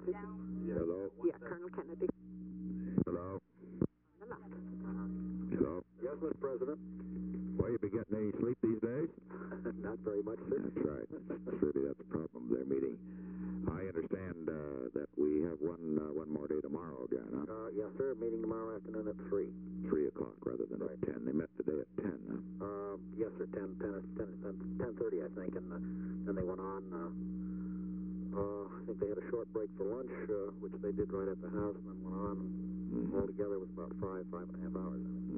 This is, Hello? yeah, Colonel Kennedy. Hello? On the left. Hello? Yes, Mr. President. Well, you been getting any sleep these days? Not very much, sir. That's right. That's the problem with their meeting. I understand that we have one more day tomorrow again, huh? Yes, sir. Meeting tomorrow afternoon at 3. 3 o'clock rather than at 10. They met today at 10, huh? Yes, sir. 10:30, I think. And then they went on. I think they had a short break for lunch, which they did right at the house, and then went on. And altogether, it was about 5.5 hours. I think.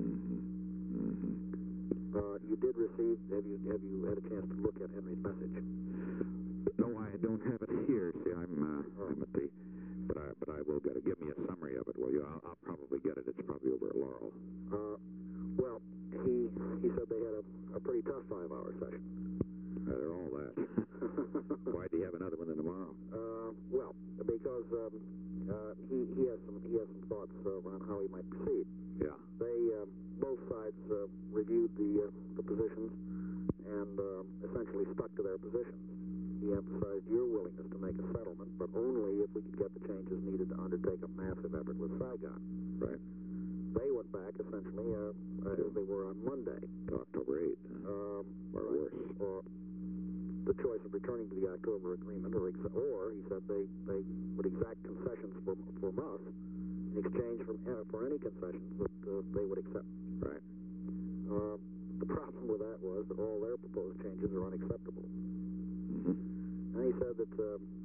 You did receive. Have you had a chance to look at Henry's message? No, I don't have it here. See, I'm at the. But I will get it. Give me a summary of it, will you? I'll probably get it. It's probably over at Laurel. Well, he said they had a pretty tough 5-hour session. They're all that. Why do you have another one then tomorrow? Well, because he has some thoughts on how he might proceed. Yeah. They both sides reviewed the positions and essentially stuck to their positions. He emphasized your willingness to make a settlement, but only if we could get the changes needed to undertake a massive effort with Saigon. Right. They went back essentially as they were on Monday. To October 8th. Or worse. Or the choice of returning to the October agreement, or he said they would exact concessions from us in exchange for any concessions that they would accept. Right. The problem with that was that all their proposed changes are unacceptable. And he said that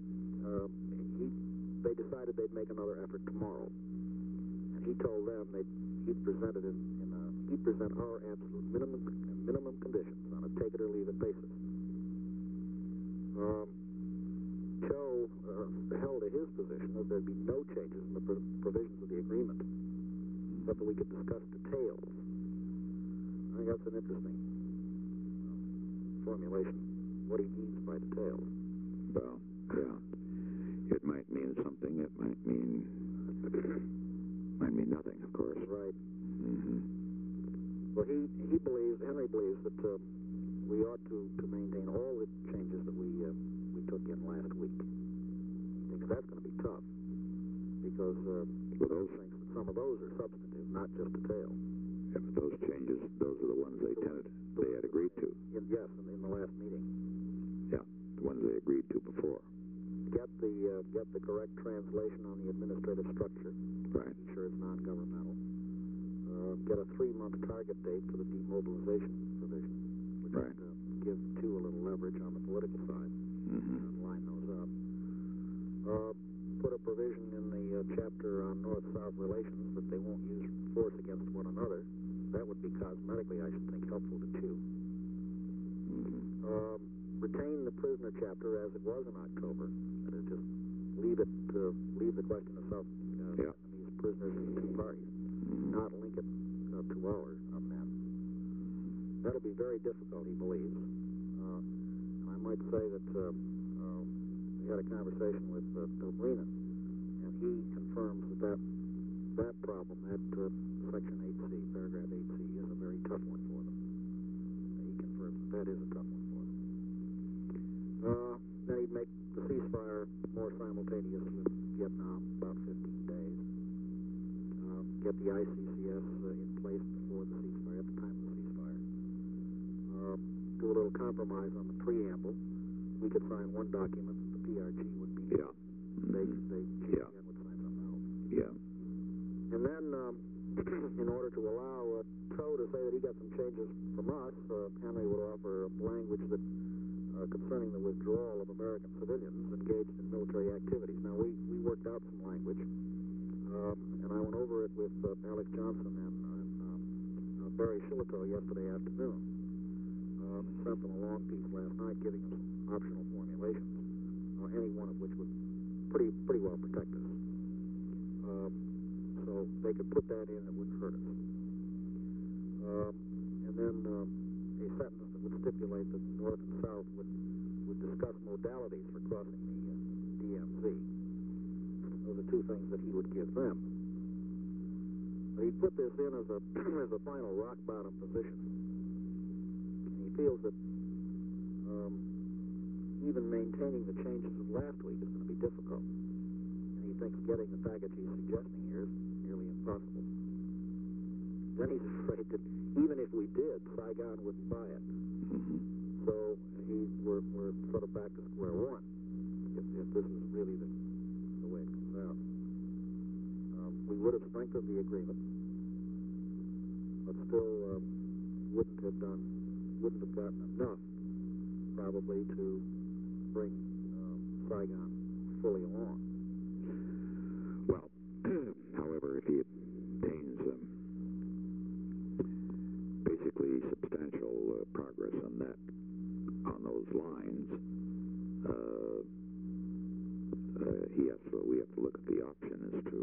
they decided they'd make another effort tomorrow, and he told them he'd present it he'd present our absolute minimum conditions on a take it or leave it basis. Cho held to his position that there'd be no changes in the provisions of the agreement, but that we could discuss details. I think that's an interesting formulation. What he means by details. Well, yeah. It might mean something. It might mean nothing, of course. Right. Well, Henry believes that we ought to maintain all the changes that we took in last week. I think that's going to be tough because those things, some of those are substantive, not just detail. Yeah, but those changes, those are the ones they had agreed to. Yes, in the last meeting. Yeah, the ones they agreed to before. Get the correct translation on the administrative structure. Right. Be sure it's non-governmental. Get a 3-month target date for the demobilization provision, which right. would give a little leverage on the political side. Line those up. Put a provision in the chapter on North-South relations that they won't use force against one another. That would be cosmetically, I should think, helpful to two. Retain the prisoner chapter as it was in October. That is, just leave the question of South Vietnamese prisoners in the two parties, not link it to ours on that. That'll be very difficult, he believes. I might say that we had a conversation with Dobrina, and he confirms that problem, that Section 8C, Paragraph 8C, is a very tough one for them. He confirms that is a tough one for them. Then he'd make the ceasefire more simultaneous with Vietnam, about 15 days. Get the ICCS in place before the ceasefire, at the time of the ceasefire. Do a little compromise on the preamble. We could sign one document, the PRG would be. Yeah. They GPN would sign something else. Yeah. And then, in order to allow Cho to say that he got some changes from us, Henry would offer language that concerning the withdrawal of American civilians engaged in military activities. Now, we worked out some language, and I went over it with Alex Johnson and Barry Shillito yesterday afternoon. Sent them a long piece last night giving them some optional formulations, any one of which would pretty well protect us. So they could put that in, it wouldn't hurt us. And then a sentence that would stipulate that the North and South would discuss modalities for crossing the DMZ. Those are two things that he would give them. But he put this in as a final rock bottom position. And he feels that even maintaining the changes of last week is going to be difficult. And thinks getting the package he's suggesting here is nearly impossible. Then he's afraid that even if we did, Saigon wouldn't buy it. So we're sort of back to square one if this is really the way it comes out. We would have strengthened the agreement, but still wouldn't have gotten enough probably to bring Saigon fully along. Well, however, if he obtains basically substantial progress on those lines, we have to look at the option as to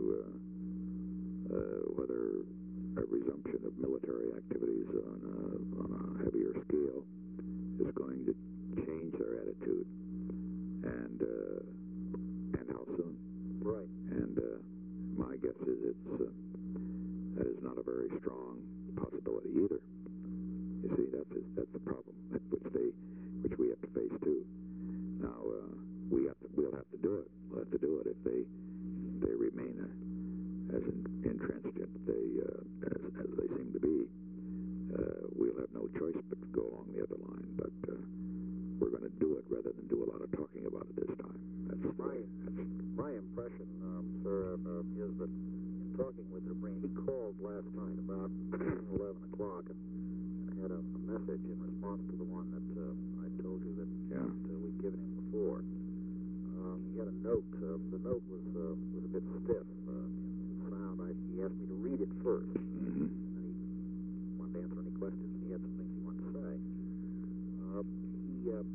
whether a resumption of military activities on a heavier scale is going to change their attitude, and how soon. Right. And my guess is that is not a very strong possibility either. You see, that's the problem which we have to face too. Now we'll have to do it. We'll have to do it if they remain as intransigent as they seem to be. We'll have no choice but to go along the other line. But we're going to do it rather than do a lot of talking about it this time. That's my impression, sir, is that in talking with Dubreen, he called last night about 11 o'clock and had a message in response to the one that I told you that we'd given him before. He had a note. The note was a bit stiff in sound. He asked me to read it first, and then he wanted to answer any questions. He had some things he wanted to say. I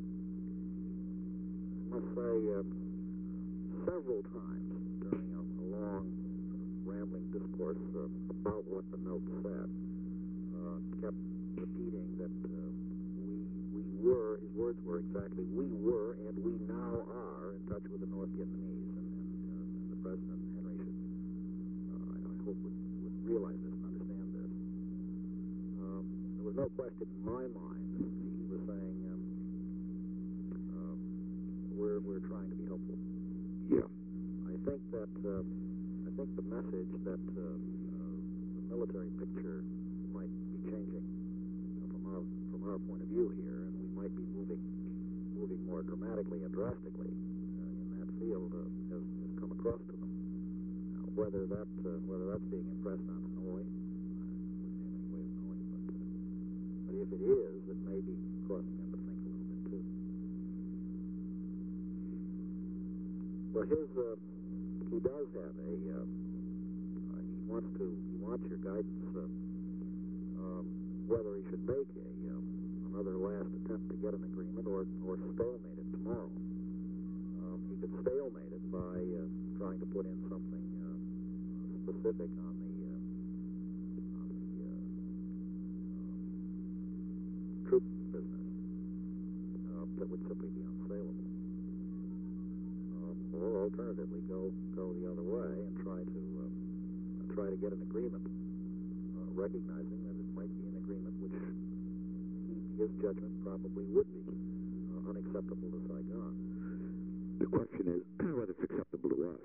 must say, several times during a long, rambling discourse about what the note said, kept repeating that we were, his words were exactly, we were and we now are in touch with the North Vietnamese, and the President, Henry, should, I hope, would realize this and understand this. There was no question in my mind that he was saying, we're trying to be helpful. Yeah. I think the message that the military picture might be changing from our point of view here, and we might be moving more dramatically and drastically in that field has come across to them. Now, whether that's being impressed on Hanoi, I wouldn't have any way of knowing, but if it is, it may be causing them to think a little bit too. Well, he does have he wants your guidance whether he should make another last attempt to get an agreement or stalemate it tomorrow. He could stalemate it by trying to put in something specific on the troop business that would simply be unsaleable. Or alternatively, go the other way and try to get an agreement, recognizing that it might be an agreement which his judgment probably would be unacceptable to Saigon. The question is whether it's acceptable to us.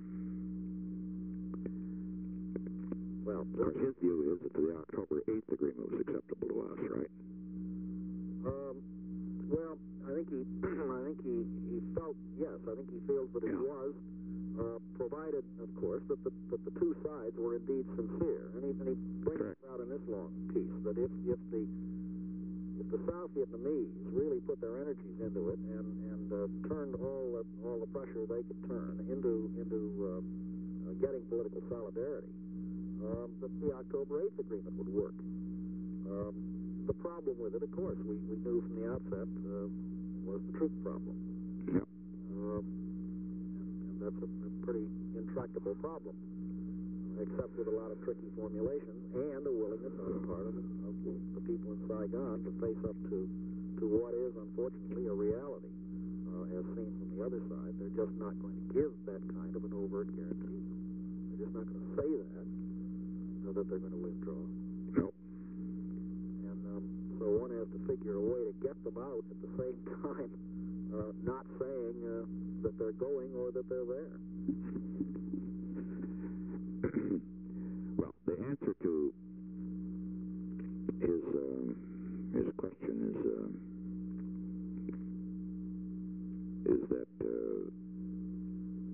Well, his view is that the October 8th agreement was acceptable to us, right? Well, I think he felt, yes, I think he feels that it was, provided, of course, that the two sides were indeed sincere. And he brings this out in this long piece, that if the South Vietnamese really put their energies into it and turned all the pressure they could turn into getting political solidarity, that the October 8th agreement would work. The problem with it, of course, we knew from the outset, was the truth problem. Yeah. And that's a pretty intractable problem, except with a lot of tricky formulations and a willingness on the part of the people in Saigon to face up to what is, unfortunately, a reality, as seen from the other side. They're just not going to give that kind of an overt guarantee. They're just not going to say that, so that they're going to withdraw. No. So one has to figure a way to get them out at the same time, not saying that they're going or that they're there.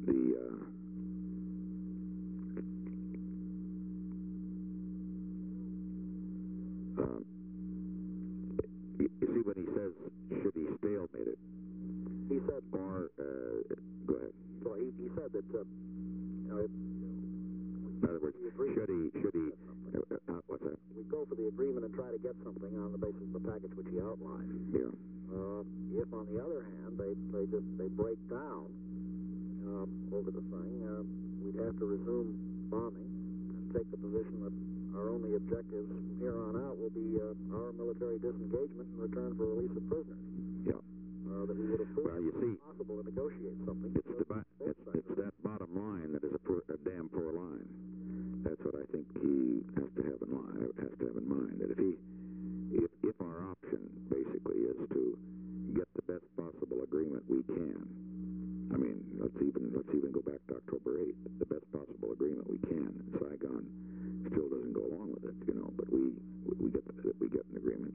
you see when he says, should he stalemate it? He said, or, go ahead. Well, he said that, in other words, should he, what's that? We go for the agreement and try to get something on the basis of the package which he outlined. Yeah. If, on the other hand, they break down over the thing, we'd have to resume bombing and take the position that our only objectives from here on out will be our military disengagement in return for release of prisoners. Yeah. That we would have proved well, you see, possible to negotiate something. It's that bottom line that is a damn poor line. That's what I think he has to have in mind. That if our option basically is to get the best possible agreement we can. I mean, let's even go back to October 8th. The best possible agreement we can. Saigon still doesn't go along with it, but we get an agreement.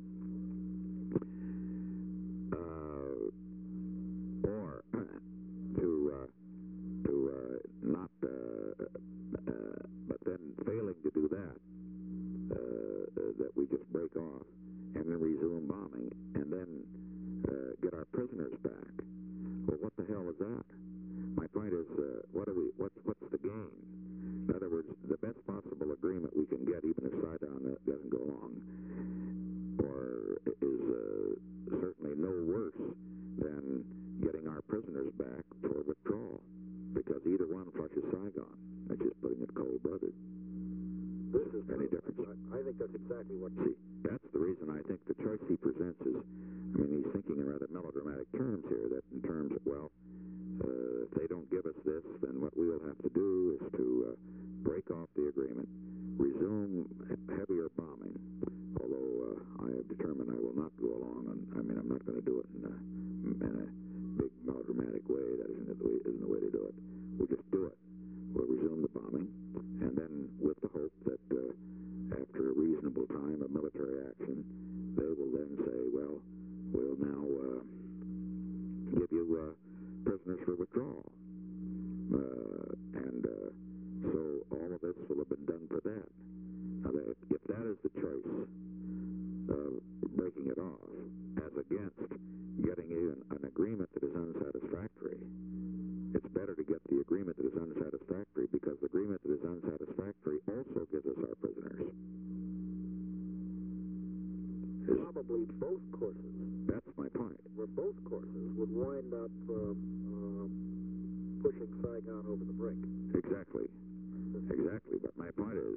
Or to not, but then failing to do that, that we just break off and then resume bombing and then get our prisoners back. Well, what the hell is that? My point is, what's the gain? In other words, the best possible agreement we can get, even if Saigon doesn't go along, or is certainly no worse than getting our prisoners back for withdrawal, because either one flushes Saigon. That's just putting it cold-blooded. This is any difference? I think that's exactly what. See, that's the reason I think the choice he presents is. I mean, he's thinking in rather melodramatic terms here. That in terms of, well, if they don't give us this, then what we'll have to do is to break off the agreement, resume heavier bombing. Although I have determined I will not go along, I'm not going to do it in a big melodramatic way. That isn't the way to do it. We'll just do it. We'll resume the bombing, and then with the hope that after a reasonable time of military action, they will then say, well, we'll now give you prisoners for withdrawal. And so all of this will have been done for that. Now, if that is the choice of breaking it off, as against getting an agreement that is unsatisfactory, it's better to get the agreement that is unsatisfactory, because the agreement that is unsatisfactory also gives us our prisoners. Probably both courses. That's my point. Where both courses would wind up pushing Saigon over the brink. Exactly. But my point is,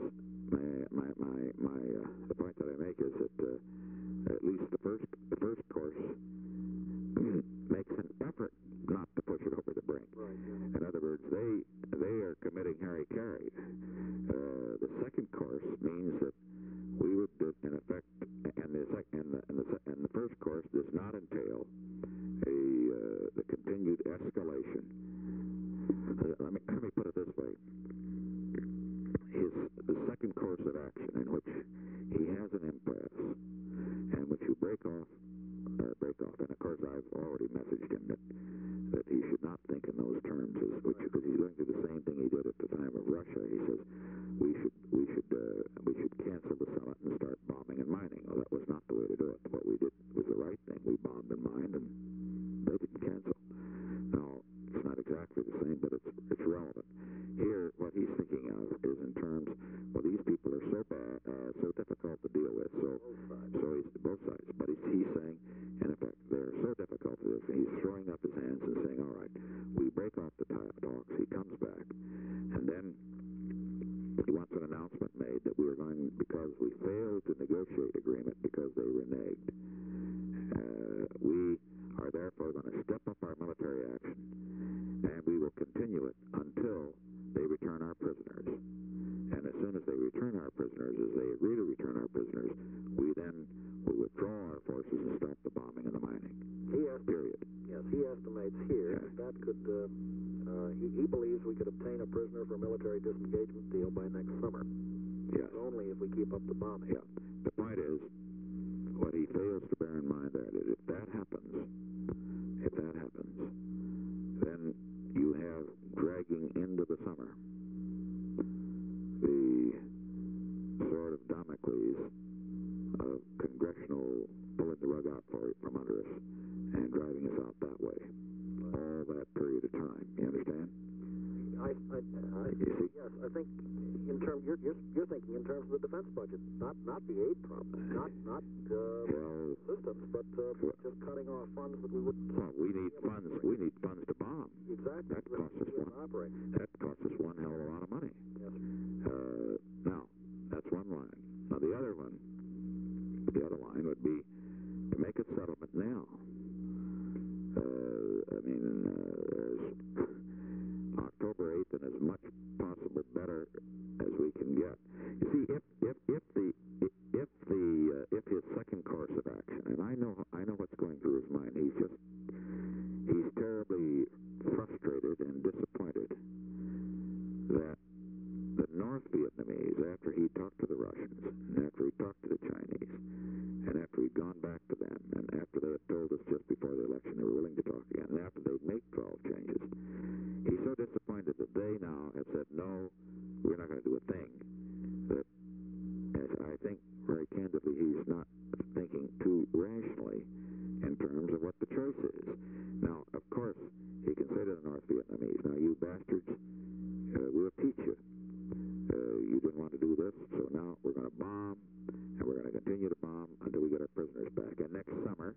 the point that I make is that at least the first course makes an effort not to push it over the brink. Right. Yeah. In other words, they are committing harry-carry. The second course means that we would, in effect, and the first course does not entail the continued escalation. Let me put it this way: the second course of action in which he has an impasse, and which you break off, and of course I've already messaged him that he should not think in those terms, because he's going to do the same thing he did at the time of Russia. He says we should cancel the summit and start bombing and mining. Well, that was not the way to do it. What we did was the right thing. We bombed and mined, and they didn't cancel. Now, it's not exactly the same, but it's relevant. Here, what he's thinking of is in terms, well, these people are so bad, so difficult to deal with. So he's both sides. But he's saying, in effect, they're so difficult to do. He's throwing up his hands and saying, all right, we break off the talks. He comes back, and then he wants an announcement made that we are going, because we failed to negotiate agreement because they reneged. We are therefore going to step up our military action, and we will continue it until they return our prisoners. And as soon as they return our prisoners, as they agree to return our prisoners, we then will withdraw our forces and stop the bombing and the mining. Period. Yes, he estimates here that could, he believes we could obtain a prisoner for a military disengagement deal by next summer. Yes. Only if we keep up the bombing. Yeah. The point is, what he fails to bear in mind that is, if that happens, then you have dragging Yes, I think you're thinking in terms of the defense budget, not the aid problem, not systems, but just cutting off funds that we would. Well, we need funds. We need funds to bomb. Exactly. That costs us one hell of a lot of money. Yes. Now, that's one line. Now, the other line would be to make a settlement now. October 8th and as much possible better as we can get. You see, if his second course of action, and I know what's going through his mind. He's terribly frustrated and disappointed that the North Vietnamese, after he talked to the Russians, and after he talked to the Chinese, and after he'd gone back to them, and after they had told us just before the election they were willing to talk again, and after they'd made 12 changes, he's so disappointed that they now have said, no, we're not going to do a thing. That, as I think, very candidly, he's not thinking too rationally in terms of what the choice is. Now, of course, he can say to the North Vietnamese, now, you bastards, we'll teach you. You didn't want to do this, so now we're going to bomb, and we're going to continue to bomb until we get our prisoners back. And next summer,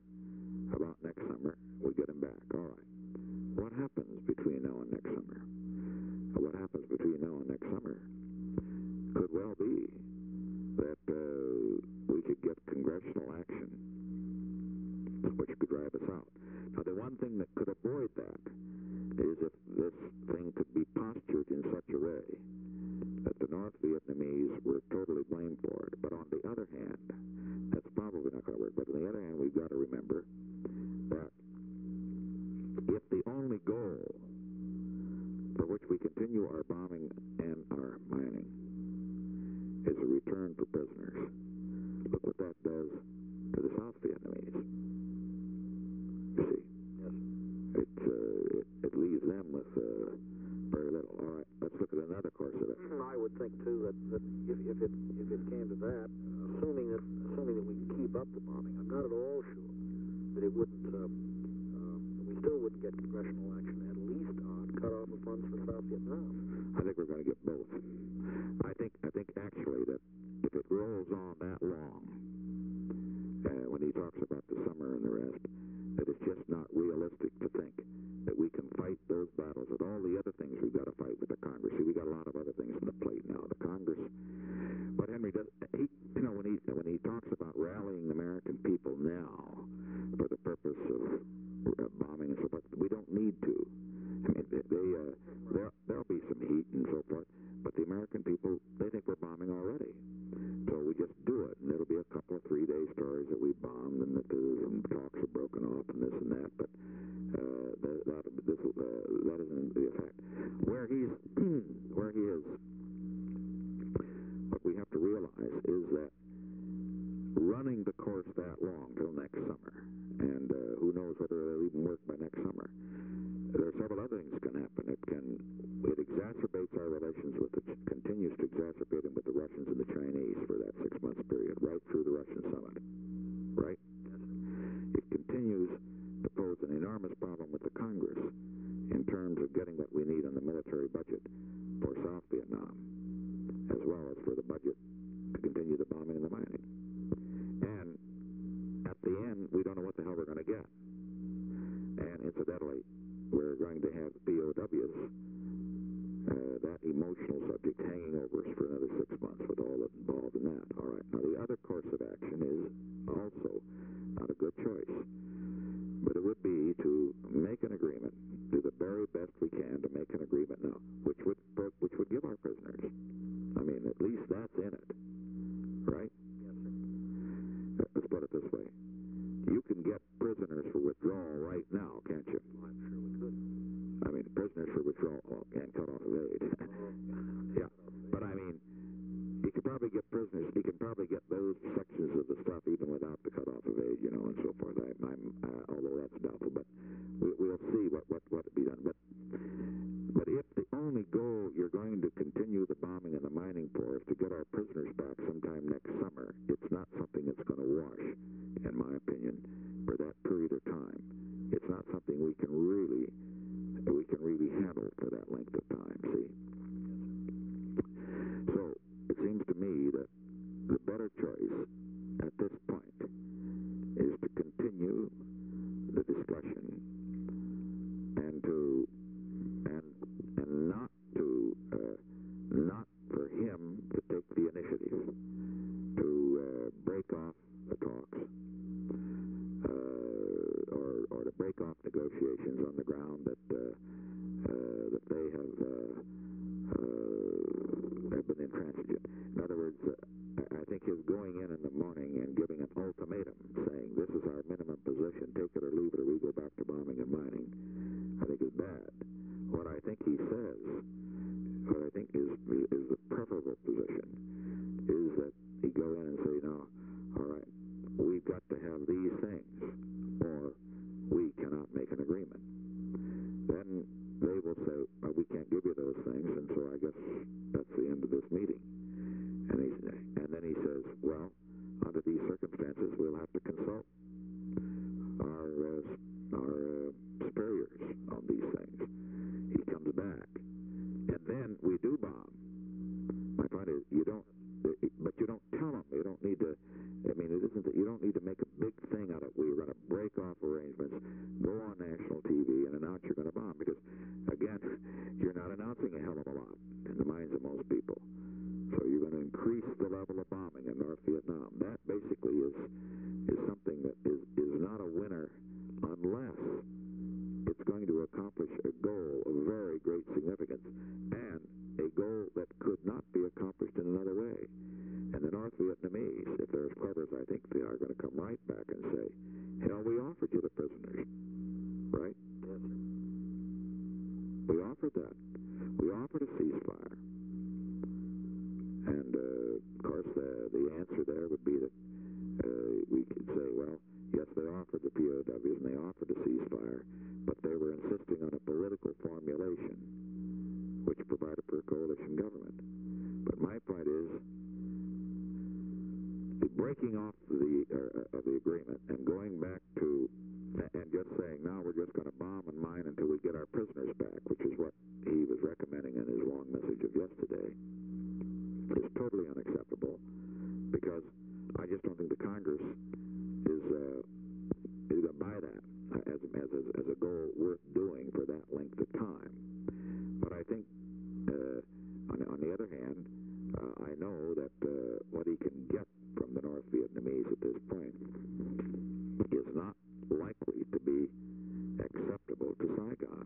we get them back. All right. What happens between now and next summer? What happens between now and next summer could well be that we could get congressional action which could drive us out. Now, the one thing that could avoid that is if this thing could be postured in such a way that the North Vietnamese were totally blamed for it. But on the other hand, that's probably not going to work. But on the other hand, we've got to remember that if the only goal for which we continue our bombing and our mining is a return for prisoners, look what that does to the South Vietnamese. You see? Yes. It leaves them with very little. All right, let's look at another course of it. I would think too that if it came to that, assuming that we can keep up the bombing, I'm not at all sure that it wouldn't. We still wouldn't get congressional action, at least on cut off of funds for South Vietnam. I think we're going to get both. I think actually that if it rolls on that long, when he talks about the summer and the rest, that it's just not realistic to think that we can fight those battles with all the other things we've got to fight with the Congress. See, we got a lot of other things on the plate now. The Congress, but Henry does. When he talks about rallying the American people now for the purpose of bombing and so forth, we don't need to. I mean, there'll be some heat and so forth, but the American people, they think we're bombing already. So we just do it, and it'll be a couple of 3-day stories that we bombed and that some talks are broken off and this and that, but that isn't the effect. Where he is, what we have to realize is that running the course that long till next summer, and who knows whether it'll even work by next summer, there are several other things that can happen. It exacerbates our relations continues to exacerbate them with the Russians and the Chinese for that 6-month period, right through the Russian summit. Right? It continues to pose an enormous problem with the Congress in terms of getting what we need on the military budget for South Vietnam, as well as for the budget to continue the bombing and the mining. And at the end, we don't know what the hell we're going to get. And incidentally, we're going to have POWs, that emotional subject hanging over us for another 6 months with all that's involved in that. All right. Now, the other course of action is also not a good choice, but it would be to make an agreement, do the very best we can to make an agreement now, which would give our prisoners. I mean, at least that's in it, right? Yes, sir. Let's put it this way. You can get prisoners for withdrawal right now, can't you? I'm sure we could. I mean, prisoners for withdrawal and cut off of aid. Yeah, but I mean, you can probably get prisoners. You can probably get those sections of the stuff even without the cut off of aid, and so forth. Although that's doubtful, but we'll see what be done. But if the only goal you're going to continue the bombing and the mining for is to get our prisoners back sometime next summer, it's not something that's going to wash, in my opinion, for that period of time. It's not something we can really handle for that length of time. See. then we do bomb. My point is, you don't tell them. You don't need to. I mean, it isn't that you don't need to make a big thing out of it. We're going to break off arrangements, go on national TV, and announce you're going to bomb. Because, again, you're not announcing a hell of a lot in the minds of most people. So you're going to increase the level of bombing in North Vietnam. That basically is something that is not a winner unless it's going to accomplish a goal of very great significance and a goal that could not be accomplished in another way. And the North Vietnamese, if they're as clever as I think they are, going to come right back and say, hell, we offered you the prisoners. Right? Yes, sir. We offered that. We offered a ceasefire. And, of course, the answer there would be that we could say, well, yes, they offered the POWs and they offered a ceasefire, but they were insisting on a political formulation, which provided for a coalition government. But my point is, the breaking off of the agreement and going back to, and just saying, now we're just going to bomb and mine until we get our prisoners back, which is what he was recommending in his long message of yesterday, is totally unacceptable, because I just don't think the Congress is going to buy that as a goal worth doing for that length of time. But I think, on the other hand, I know that what he can get from the North Vietnamese at this point is not likely to be acceptable to Saigon.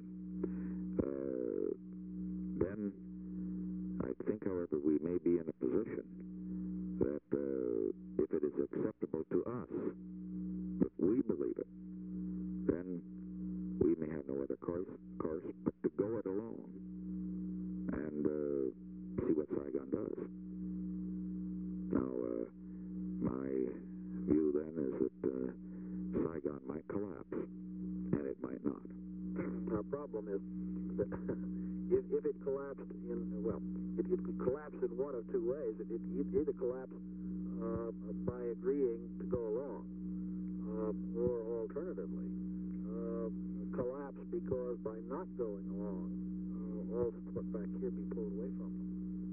Then I think, however, we may be in a position that if it is acceptable to us, if we believe it, then we may have no other course but to go it alone and see what Saigon does. Now, my view then is that Saigon might collapse, and it might not. Our problem is that if it collapsed it could collapse in one of two ways. It either collapse by agreeing to go along, or alternatively, collapse because by not going along, all put back here be pulled away from them.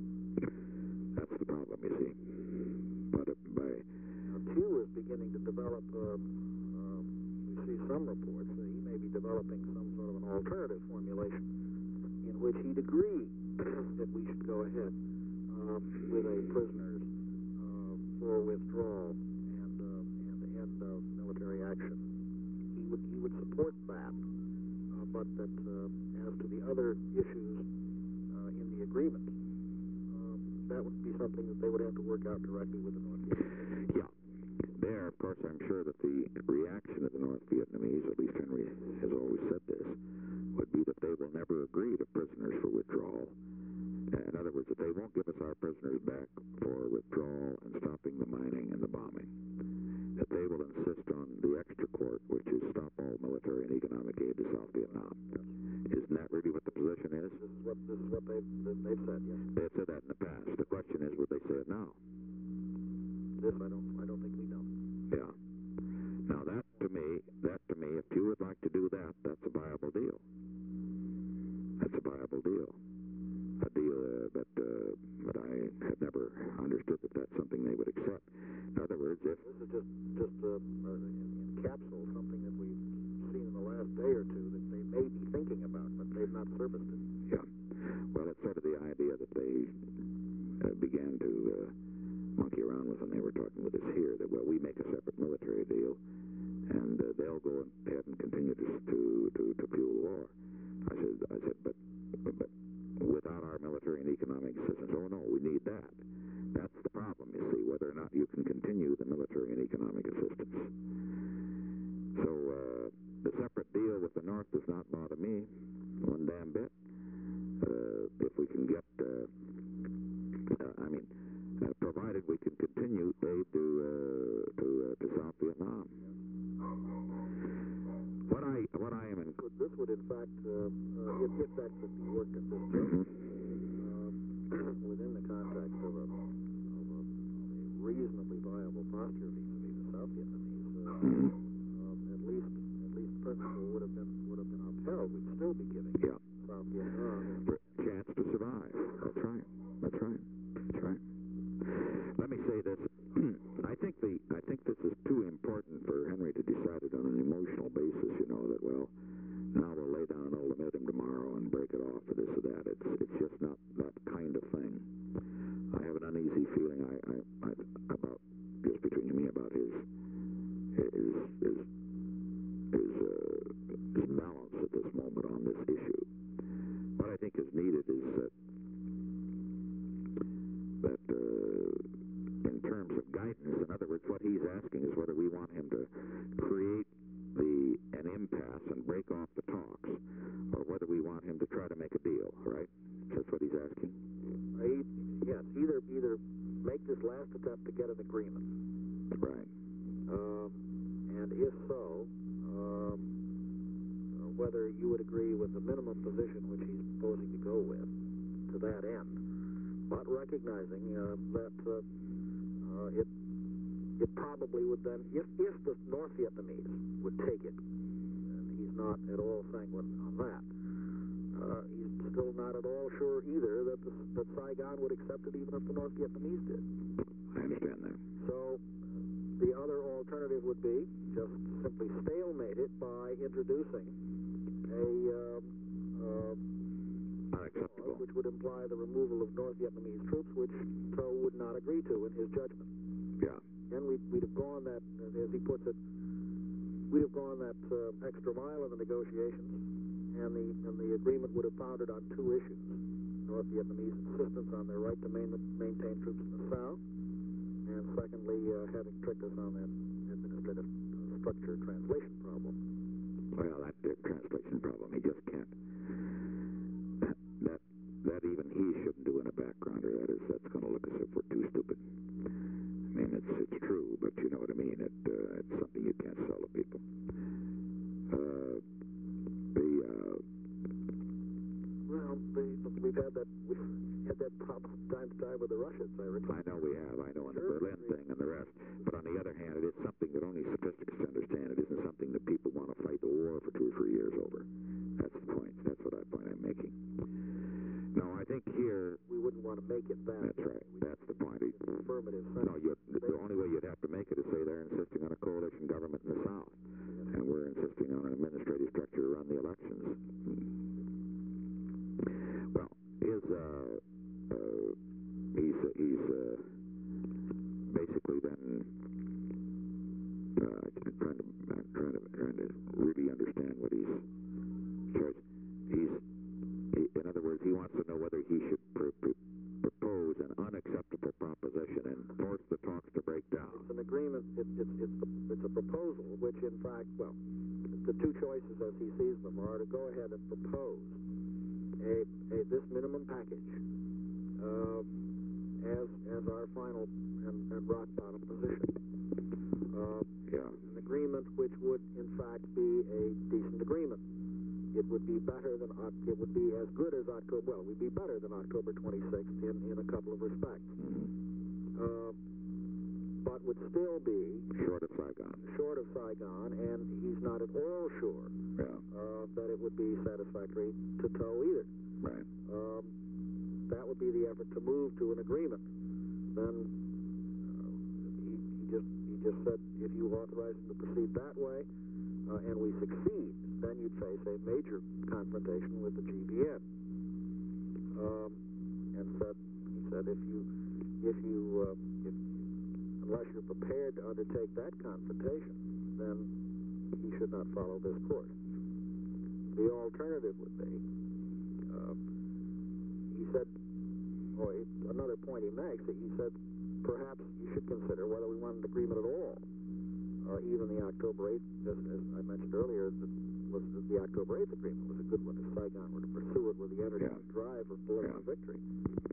That's the problem, you see. But Q is beginning to develop, we see some reports that he may be developing some sort of an alternative formulation in which he'd agree that we should go ahead with a prisoners for withdrawal and end of military action. He would support that, but that as to the other issues in the agreement, that would be something that they would have to work out directly with the North Vietnamese. Yeah. There, of course, I'm sure that the reaction of the North Vietnamese, at least Henry has always said this, would be that they will never agree to prisoners for withdrawal. In other words, that they won't give us our prisoners back for withdrawal and stopping the mining and the bombing. That they will insist on the extra court, which is stop all military and economic aid to South Vietnam. Isn't that really what the position is? This is what they've said, yes. They've said that in the past. The question is, would they say it now? This I don't think we know. Yeah. Now that to me, if you would like to do that, that's a viable deal. That's a viable deal. A deal that I have never understood that that's something they would accept. In other words, if this is just in capsule, something that we've seen in the last day or two that they may be thinking about, but they've not surfaced it. Yeah. Well, it's sort of the idea that they began to monkey around with when they were talking with us here, that, well, we make a separate military deal, and they'll go ahead and continue to fuel the war. I said, but without our military and economic assistance, oh no, we need that. That's the problem, you see, whether or not you can continue the military and economic assistance. So the separate deal with the North does not bother me one damn bit. If we can get, provided we can continue aid to South Vietnam. What I am in... This would, in fact, if that could be worked in this term, within the context of a reasonably viable posture vis-a-vis the South Vietnamese, at least principle would have been upheld. We'd still be giving South Vietnam a chance to survive. best attempt to get an agreement? Right. And if so, whether you would agree with the minimum position which he's proposing to go with to that end, but recognizing that it probably would then, if the North Vietnamese would take it, and he's not at all sanguine on that, he's still not at all sure either that Saigon would accept it even if the North Vietnamese did. I understand that. So the other alternative would be just simply stalemate it by introducing Unacceptable. which would imply the removal of North Vietnamese troops, which Tho would not agree to in his judgment. Yeah. And we'd have gone that, as he puts it, we'd have gone that extra mile in the negotiations, and the agreement would have founded on two issues: North Vietnamese insistence on their right to maintain troops in the South, and secondly, having tricked us on that administrative structure translation problem. Well, that translation problem, he just can't. That even he shouldn't do in a backgrounder. That's going to look as if we're too stupid. I mean, it's true, but you know what I mean. It's something you can't sell to people. We've had that problem from time to time with the Russians, I recall. I know we have. I know on the Berlin thing and the rest. But on the other hand, it is something that only sophisticates understand. It isn't something that people want to fight the war for 2 or 3 years over. That's the point. That's what I point I'm making. No, I think here... We wouldn't want to make it that. That's right. That's the point. Affirmative. No, the only way you'd have to make it is say they're insisting on a coalition government in the South. And we're insisting on an administrative structure to run the elections. Well, he's basically then trying to really understand what he's in other words, he wants to know whether he should propose an unacceptable proposition and force the talks to break down. It's an agreement. It's a proposal, which in fact, well, the two choices as he sees them are to go ahead and propose this minimum package as our final and rock bottom position. An agreement which would in fact be a decent agreement. It would be better than it would be as good as October. Well, we'd be better than October 26th in a couple of respects, but would still be short of Saigon. Short of Saigon, and he's not at all sure that it would be satisfactory to Tho either. Right. That would be the effort to move to an agreement. Then he just said, if you authorize him to proceed that way, and we succeed, then you'd face a major confrontation with the GBN. And he said, unless you're prepared to undertake that confrontation, then he should not follow this course. The alternative would be, he said, or another point he makes, he said, perhaps you should consider whether we want an agreement at all. Even the October 8th, as I mentioned earlier, the October 8th agreement was a good one if Saigon were to pursue it with the energy and drive for political victory.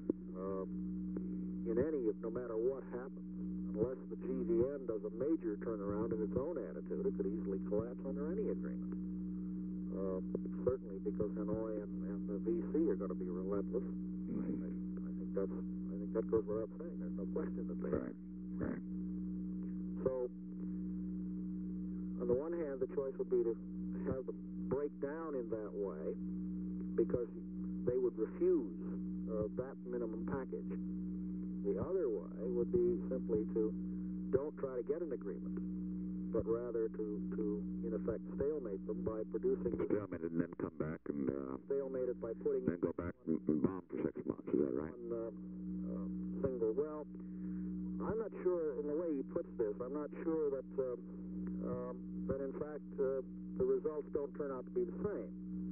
No matter what happens, unless the GVN does a major turnaround in its own attitude, it could easily collapse under any agreement. Certainly because Hanoi and the VC are going to be relentless. I think that goes without saying. There's no question that they are. Right. So, on the one hand, the choice would be to have them break down in that way because they would refuse that minimum package. The other way would be simply to don't try to get an agreement, but rather to in effect, stalemate them by producing... Stalemate it and then come back and... stalemate it by putting... Then go back and bomb for 6 months, is that right? Single... Well, I'm not sure, in the way he puts this, I'm not sure that in fact the results don't turn out to be the same.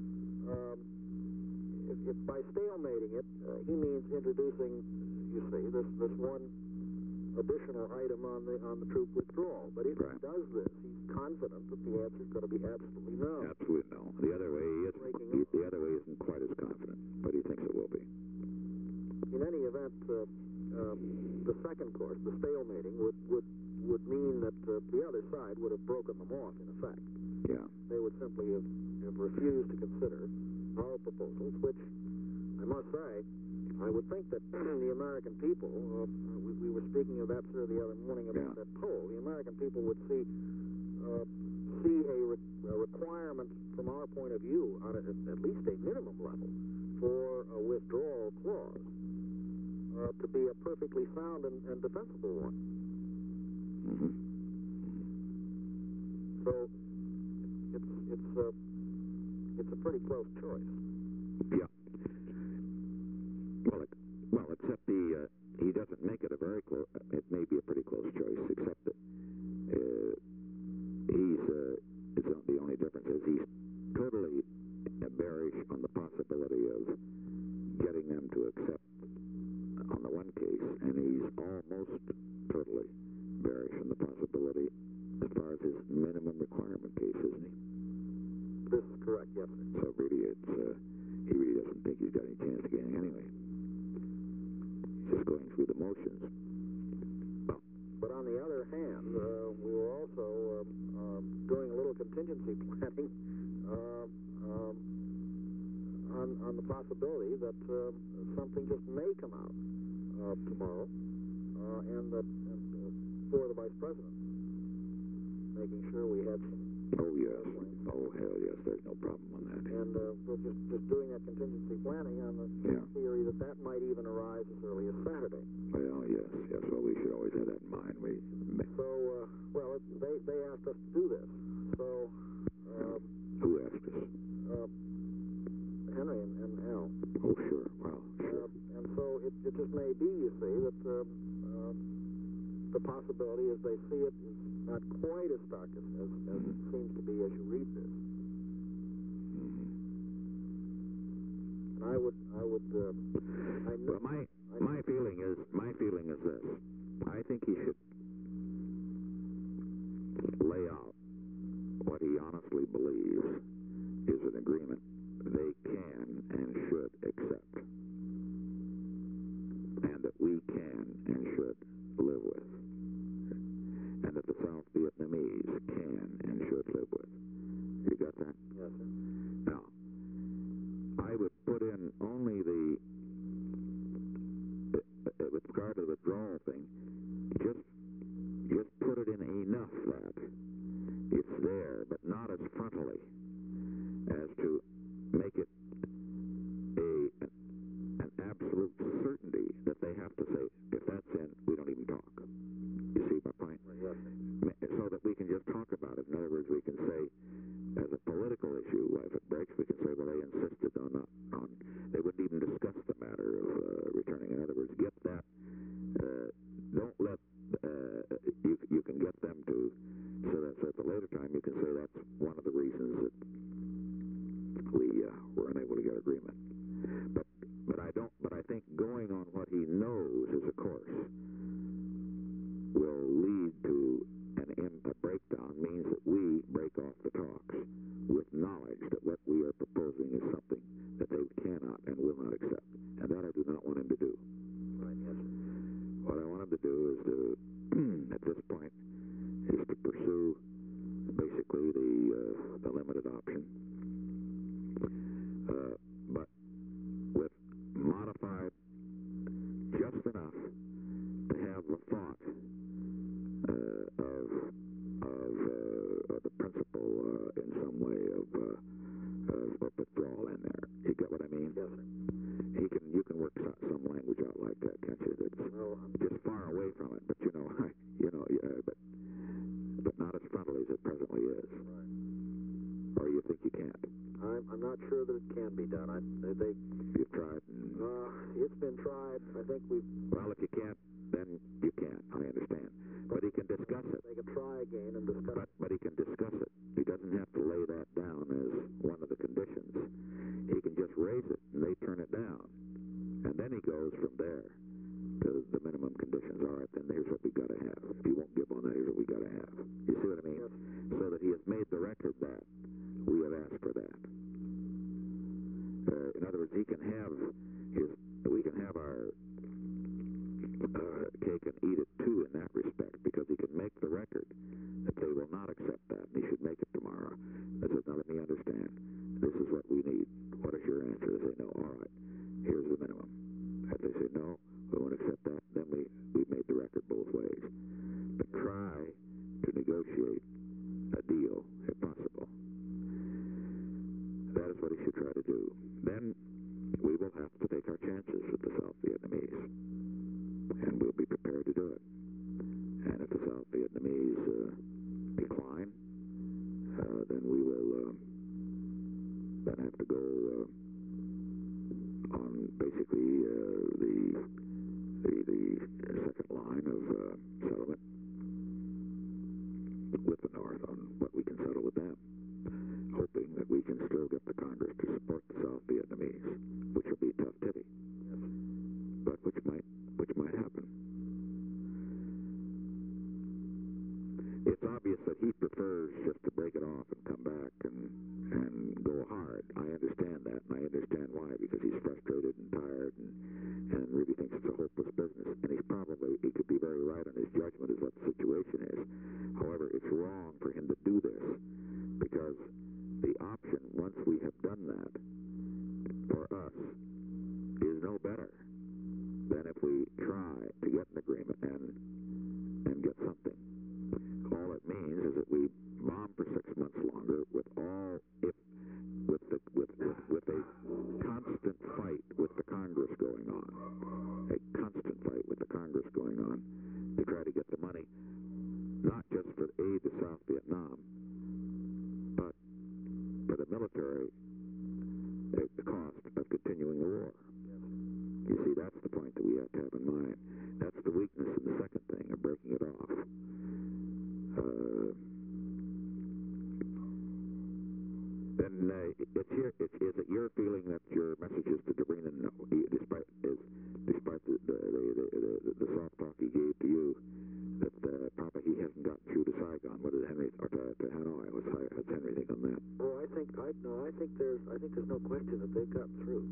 If by stalemating it, he means introducing, you see, this one additional item on the troop withdrawal. But if he does this, he's confident that the answer is going to be absolutely no. Absolutely no. The other way isn't quite as confident, but he thinks it will be. In any event, the second course, the stalemating, would mean that the other side would have broken them off, in effect. Yeah. They would simply have refused to consider our proposals, which, I must say, I would think that the American people, we were speaking of that, sir, the other morning about that poll, the American people would see a requirement from our point of view on at least a minimum level for a withdrawal clause to be a perfectly sound and defensible one. Mm-hmm. So it's a pretty close choice. Yeah. Well, except he doesn't make it a very close. It may be a pretty close choice, except that the only difference is he's totally bearish on the possibility of getting them to accept on the one case, and he's almost totally bearish on the possibility as far as his minimum requirement case, isn't he? This is correct, yes, sir. So really, he really doesn't think he's got any chance of getting anyway. He's just going through the motions. Well, but on the other hand, we were also doing a little contingency planning on the possibility that something just may come out tomorrow, and for the vice president, making sure we had some. Oh yes. Oh hell yes. There's no problem on that. And we're just doing that contingency planning on the theory that might even arise as early as Saturday. Well, yes. Well, we should always have that in mind. They asked us to do this. So. Who asked us? Henry and Al. Oh sure. Well, sure. And so it just may be, you see, that the possibility, as they see it, is not quite as stark as it seems to be as you read this. And I know. Well, my feeling is this. I think he should lay out what he honestly believes is an agreement they can and should accept, and that we can and should live with, and that the South Vietnamese can and should live with. You got that? Yes, sir. Now, I would put in only with regard to the withdrawal thing, just put it in enough that it's there, but not as frontally as to make it an absolute certainty that they have to say, if that's in, we don't even talk. You see my point? Yes. So that we can just talk about it. In other words, we can say, as a political issue, if it breaks, we can say, well, they insisted on they wouldn't even discuss the matter of returning. In other words, get that, don't let, you can get them to, so that at the later time you can say that's one of the reasons that we were unable to get agreement. But I think going on what he knows as a course will lead to a breakdown, means that we break off the talks with knowledge that what we are proposing is something that they cannot and will not accept. And that I do not want him to do. Right, yes. What I want him to do is to, at this point, is to pursue basically the limited option, but with modified just enough to have the thought of the principle in some way of withdrawal in there. You get what I mean? Yes, sir. You can work some language out like that, can't you? That's just far away from it, but but not as frontally as it presently is. Right. Or you think you can't? I'm not sure that it can be done. You've tried? It's been tried. I think we've... Well, if you can't, then you can't. I understand. But he can discuss it. They can try again and discuss it. But he can discuss it. He doesn't have to lay that down as one of the conditions. He can just raise it, and they turn it down. And then he goes from there to the minimum conditions. All right, then here's what we got to have. If you won't give on that, here's what we got to have. You see what I mean? Yes. So that he has made the record that we have asked for that. In other words, we can have our north on what we can settle with them, hoping that we can still get the Congress to support the South Vietnamese, which will be tough titty, but which might happen. It's obvious that he prefers just to break it off and come back and go hard. I understand that, and I understand why, because he's frustrated and tired and really thinks it's a hopeless business. And he could be very right on his judgment as what the situation is. However, it's wrong for him to do this, because the option, once we have done that, for us, is no better than if we try to get an agreement and get something. All it means is that we bomb for 6 months longer with a constant fight with the Congress going on, to try to get the money, not just for aid to South Vietnam, but for the military, the cost of continuing the war. You see, that's the point that we have to have in mind. That's the weakness in the second thing, of breaking it off. Then is it your feeling that your messages to Dobrynin, despite the soft talk he gave to you, that Papa, he hasn't gotten through to Saigon? What did Henry, or to Hanoi? What's Henry think on that? Oh, I think there's no question that they've gotten through.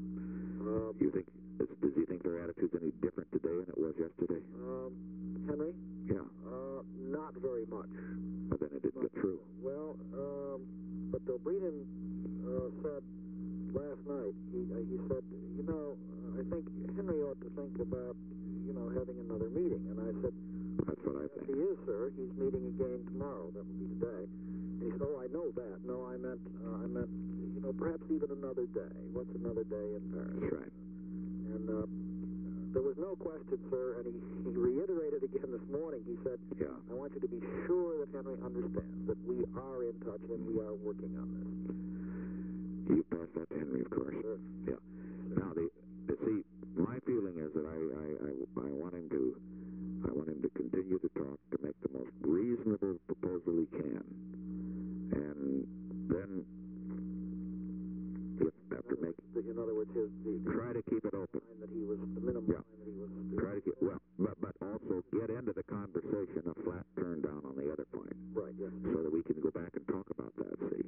Does he think their attitude's any different today than it was yesterday? Henry? Yeah. Not very much. But then it didn't get through. Well, but Dobrynin said last night, he said, I think Henry ought to think about, having another meeting. And I said, that's what I think. He is, sir. He's meeting again tomorrow. That will be today. And he said, oh, I know that. No, I meant, perhaps even another day. What's another day in Paris? That's right. And there was no question, sir, and he reiterated again this morning. He said, I want you to be sure that Henry understands that we are in touch and we are working on this. You passed that to Henry, of course. Sure. Yeah. Now, see, my feeling is that I want him to continue to talk, to make the most reasonable proposal he can. And then, after making, in other words, try to keep it open. That he was the minimum line that he was. Try to get but also get into the conversation a flat turn down on the other point. Right. Yes. So that we can go back and talk about that. See,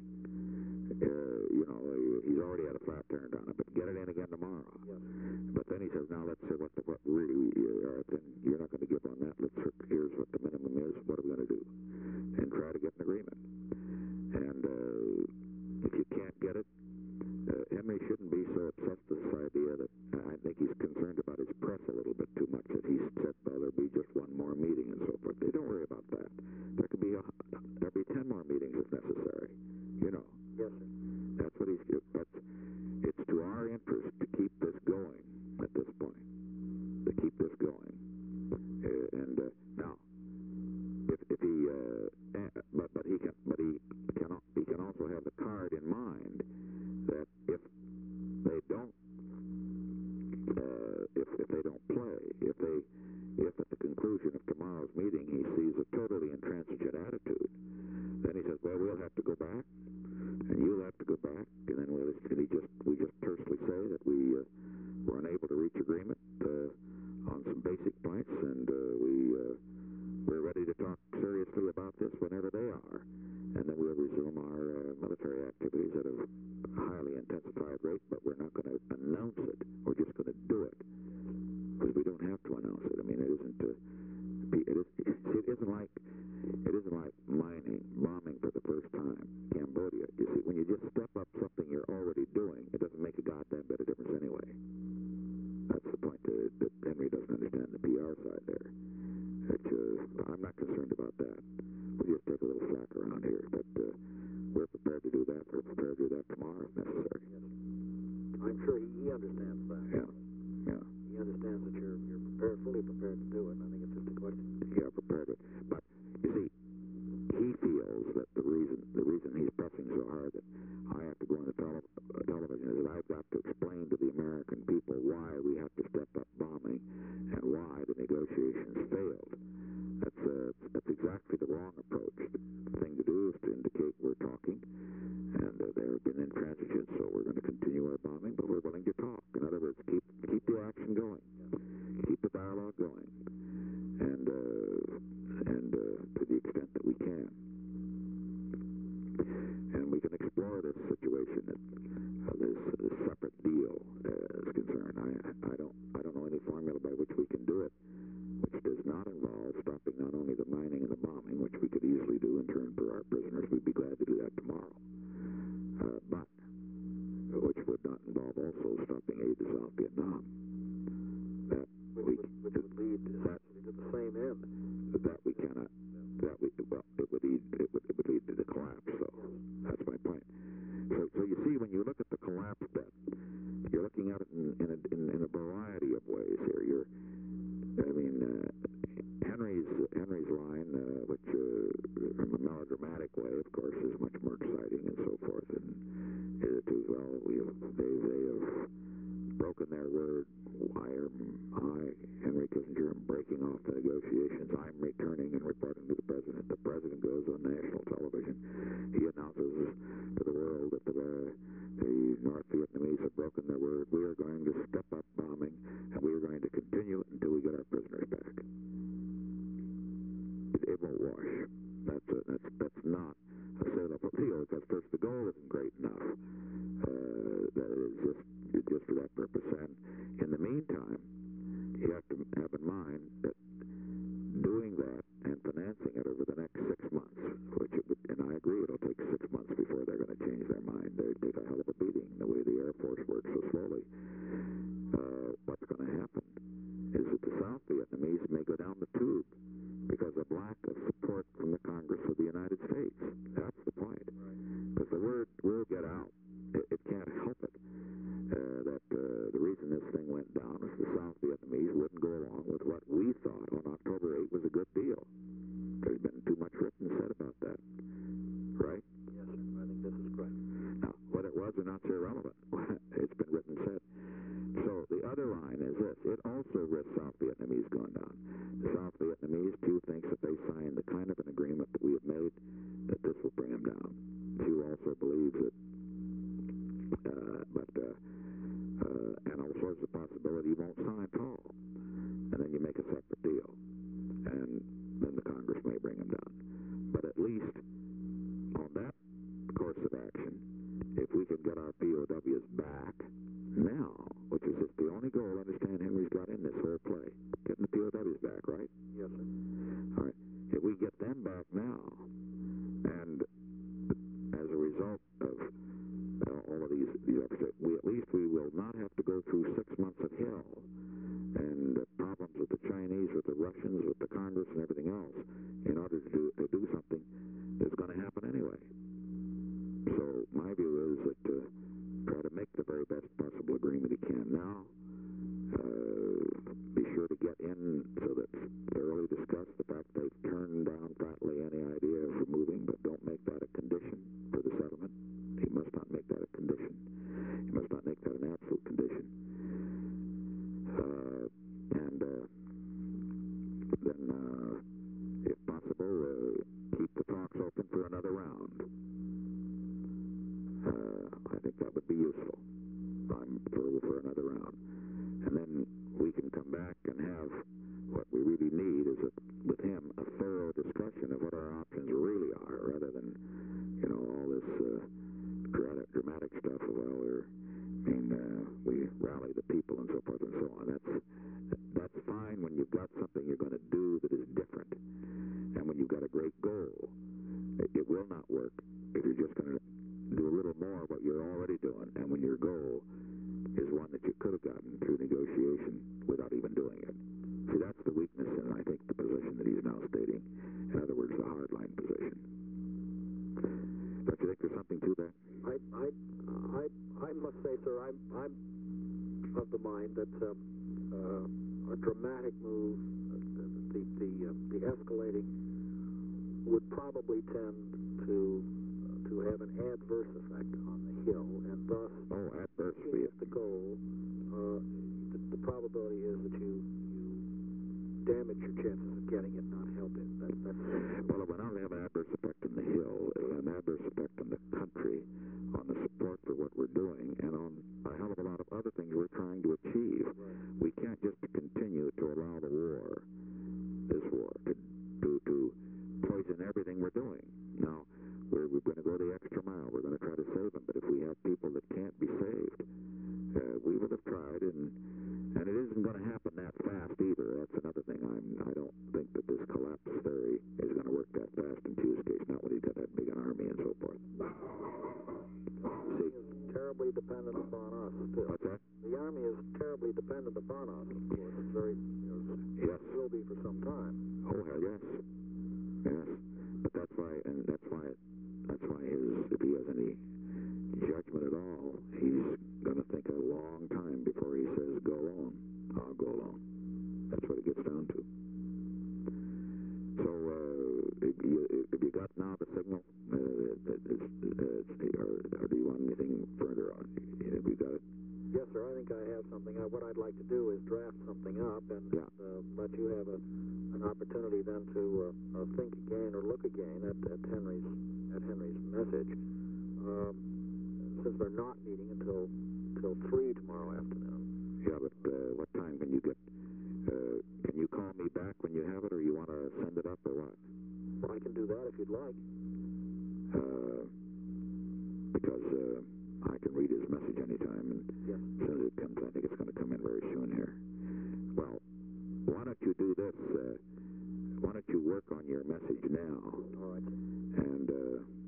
he's already had a flat turn down, but get it in again tomorrow. Yes. But then he says, now let's say what really then you're not going to give on that. Here's what the minimum is. What are we going to do? And try to get an agreement. And if you can't get it, Henry shouldn't be so obsessed with this idea that I think he's concerned about his press a little bit too much, that he's said, well, there'll be just one more meeting and so forth. They don't worry about that. There'll be 10 more meetings if necessary. Yes, sir. That's what it's to our interest to keep this going at this point. To keep this going. Now, if he, he can also have the card in mind that if they don't play, if at the conclusion of tomorrow's meeting he sees a totally intransigent attitude, then he says, well, we'll have to go back, and you'll have to go back, and then we just tersely say that we were unable to reach agreement on some basic points, and we're ready to talk seriously about this whenever they are. And then we'll resume our military activities at a highly intensified rate, but we're not going to announce it. We're just going to do it, because we don't have to announce it. I mean, it isn't like bombing for the first time Cambodia. You see, when you just step up something you're already doing, it doesn't make a goddamn bit of difference anyway. That's the point that Henry doesn't understand, the PR side there. I'm not concerned about that. We just take a little slack around here, but we're prepared to do that. We're prepared to do that tomorrow if necessary. Yes. I'm sure he understands that. Yeah. He understands that you're fully prepared to do it. I think it's just a question. Yeah, prepared to. But you see, he feels that the reason he's pressing so hard that I have to go on the television is that I've got to explain to the American people why we have to step up bombing and why the negotiation if possible, keep the talks open for another round. I think that would be useful. I'm for another round. And then we can come back and have what we really need is, with him, a thorough discussion of what our options really are, rather than, all this dramatic stuff. Well, we rally the people and so forth and so on. That's fine when you've got something you're going to do that is different. And when you've got a great goal, it will not work if you're just going to do a little more of what you're already doing. And when your goal is one that you could have gotten through negotiation without even doing it. See, that's the weakness in, I think, the position that he's now stating. In other words, the hardline position. Don't you think there's something to that? I must say, sir, I'm of the mind that a dramatic move, the escalating, would probably tend to have an adverse effect on the Hill, and thus, adversely, if the goal, the probability is that you damage your chances of getting it, not help it. Well, it will not have an adverse effect on the Hill. It will have an adverse effect on the country, on the support for what we're doing, and on a hell of a lot of other things we're trying to achieve. Right. We can't just continue to allow the war, this war, to poison everything we're doing. Now, we're going to go the extra mile. We're going to try to save them, but if we have people that can't be saved, we would have tried, and it isn't going to happen that fast either. That's another thing. I don't think that this collapse theory is going to work that fast in Pugh's case, not when he's got that big an army and so forth. See, is terribly dependent upon us, too. What's that? The Army is terribly dependent upon us, of course. It's very, yes. It will be for some time. Oh, hell yes. Yes. But that's why if he has any judgment at all, he's going to think a long time before he says, go on. I'll go along. That's what it gets down to. So, have you got now the signal? Or do you want anything further on? Have you got it? Yes, sir. I think I have something. What I'd like to do is draft something up and let you have an opportunity then to think again or look again at Henry's message. Since they're not meeting until 3 tomorrow afternoon. Yeah, but what time can you get? Can you call me back when you have it, or you want to send it up, or what? Well, I can do that if you'd like. Because I can read his message anytime, and as soon as it comes, I think it's going to come in very soon here. Well, why don't you do this? Why don't you work on your message now? All right. And